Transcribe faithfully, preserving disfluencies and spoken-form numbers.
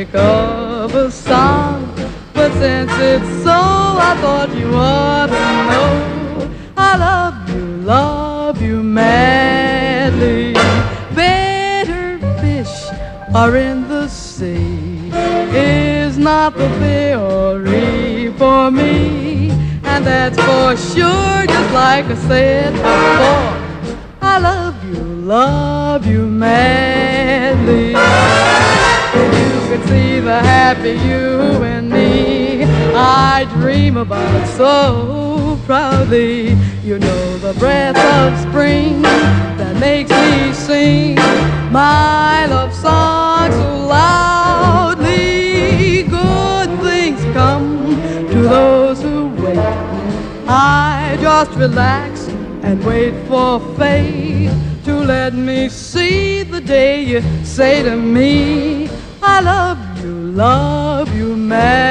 make up a song. But since it's so, I thought you ought to know I love you, love you madly. Better fish are in the sea is not the theory for me. And that's for sure, just like I said before. I love you, love you madly. If you could see the happy you and me I dream about so proudly. You know the breath of spring that makes me sing my love song so loudly. Good things come to those who wait. I just relax and wait for fate to let me see the day you say to me, I love you, love you, man.